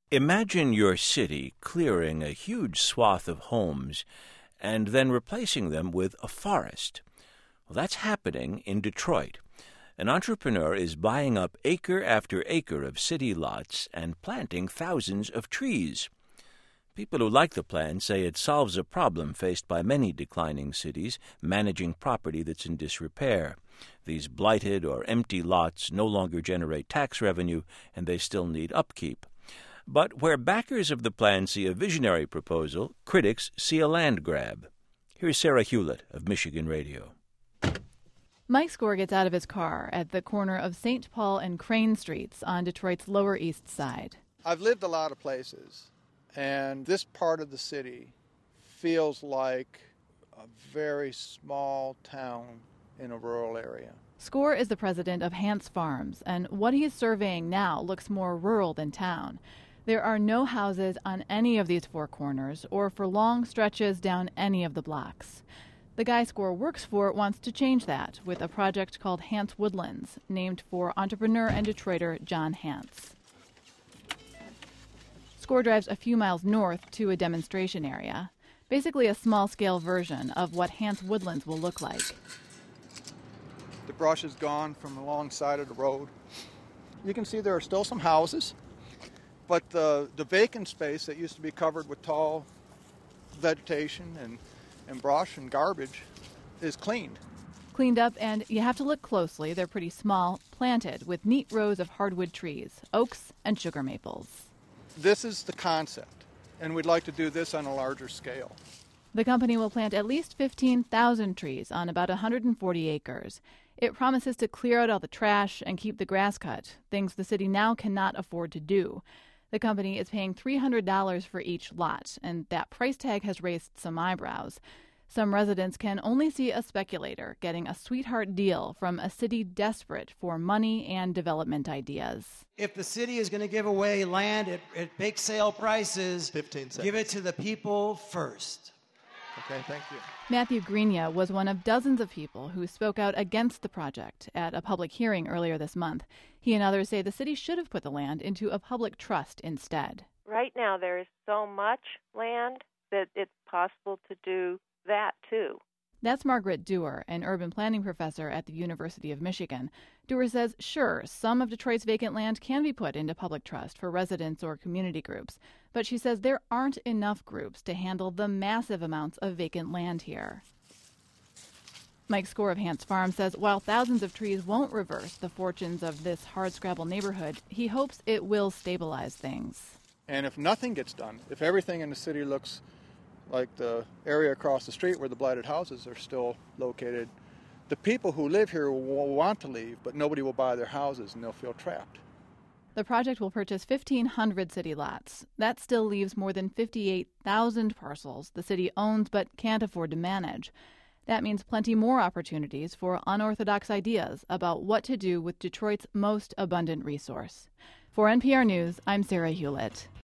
Imagine your city clearing a huge swath of homes and then replacing them with a forest. Well, that's happening in Detroit. An entrepreneur is buying up acre after acre of city lots and planting thousands of trees. People who like the plan say it solves a problem faced by many declining cities managing property that's in disrepair. These blighted or empty lots no longer generate tax revenue, and they still need upkeep. But where backers of the plan see a visionary proposal, critics see a land grab. Here's Sarah Hewlett of Michigan Radio. Mike Score gets out of his car at the corner of St. Paul and Crane Streets on Detroit's Lower East Side. I've lived a lot of places, and this part of the city feels like a very small town in a rural area. Score is the president of Hance Farms, and what he is surveying now looks more rural than town. There are no houses on any of these four corners or for long stretches down any of the blocks. The guy Score works for wants to change that with a project called Hance Woodlands, named for entrepreneur and Detroiter John Hance. Score drives a few miles north to a demonstration area, basically a small-scale version of what Hance Woodlands will look like. The brush is gone from the long side of the road. You can see there are still some houses, but the vacant space that used to be covered with tall vegetation and brush and garbage is cleaned. Cleaned up, and you have to look closely. They're pretty small, planted with neat rows of hardwood trees, oaks and sugar maples. This is the concept, and we'd like to do this on a larger scale. The company will plant at least 15,000 trees on about 140 acres. It promises to clear out all the trash and keep the grass cut, things the city now cannot afford to do. The company is paying $300 for each lot, and that price tag has raised some eyebrows. Some residents can only see a speculator getting a sweetheart deal from a city desperate for money and development ideas. If the city is going to give away land at big sale prices, 15 seconds. Give it to the people first. Okay, thank you. Matthew Grenia was one of dozens of people who spoke out against the project at a public hearing earlier this month. He and others say the city should have put the land into a public trust instead. Right now there is so much land that it's possible to do that too. That's Margaret Dewar, an urban planning professor at the University of Michigan. Dewar says, sure, some of Detroit's vacant land can be put into public trust for residents or community groups, but she says there aren't enough groups to handle the massive amounts of vacant land here. Mike Score of Hance Farm says while thousands of trees won't reverse the fortunes of this hardscrabble neighborhood, he hopes it will stabilize things. And if nothing gets done, if everything in the city looks like the area across the street where the blighted houses are still located, the people who live here will want to leave, but nobody will buy their houses and they'll feel trapped. The project will purchase 1,500 city lots. That still leaves more than 58,000 parcels the city owns but can't afford to manage. That means plenty more opportunities for unorthodox ideas about what to do with Detroit's most abundant resource. For NPR News, I'm Sarah Hewlett.